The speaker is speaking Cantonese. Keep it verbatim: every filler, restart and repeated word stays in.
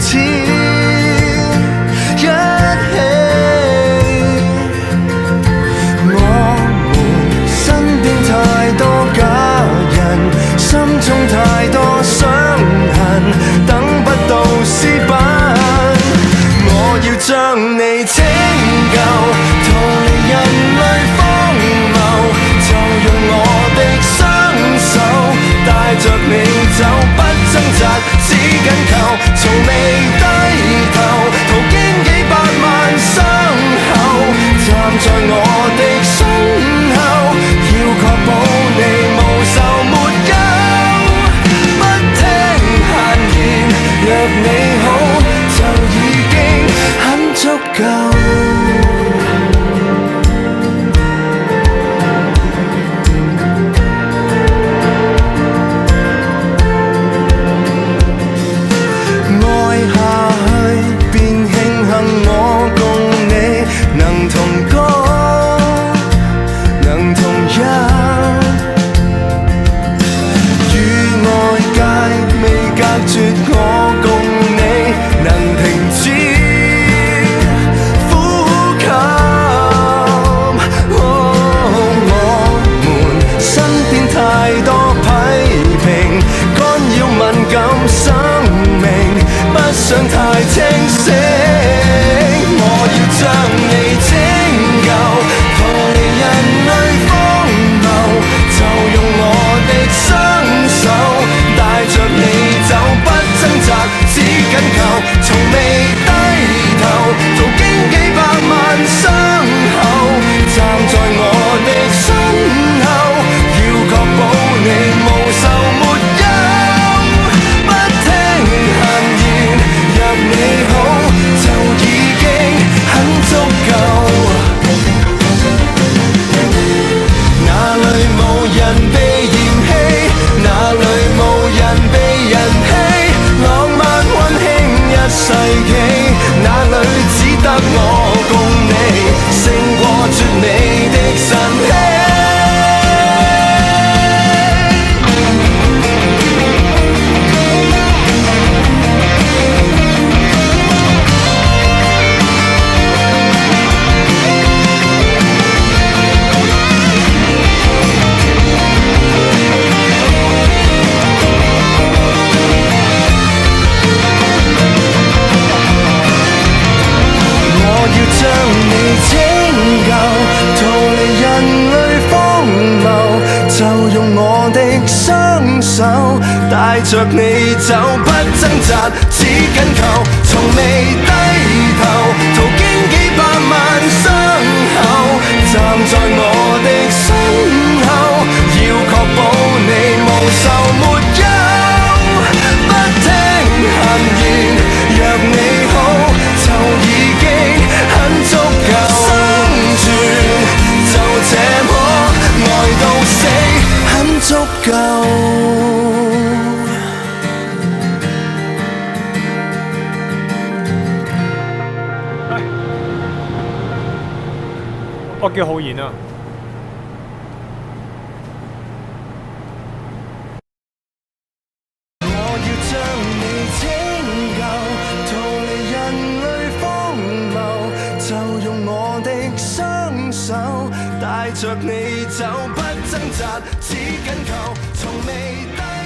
止一起。我們身邊太多假人，心中太多傷痕，等不到私奔。我要將你拯救，逃離人類荒謬，就用我的雙手帶着你走，不掙扎，只緊求，從未低頭，途經幾百萬傷口，站在我的身後，要確保你無愁沒憂，不聽閒言，若你好就已經很足夠。想太清醒，我要將你拯救，逃離人類荒謬，就用我的雙手帶着你走，不掙扎，只緊求，從未低頭，途經幾百萬傷口，站在我的身後，要確保你無愁沒憂，不聽閒言，若你好就已經很足夠。哪裏無人被嫌棄，哪裏無人被人欺，浪漫溫馨一世紀，哪裏只得我共你，勝過絕美的神器。將你拯救，逃離人類荒謬，就用我的雙手帶着你走，不掙扎，只緊求，從未低頭，途經幾百萬傷口，站在我的身後，要確保你無愁沒憂，不聽閒言，若你好就已經很足夠，生存就這麼愛到死，很足夠。 我叫浩然啊。 帶着你走，不掙扎，只緊求，從未低。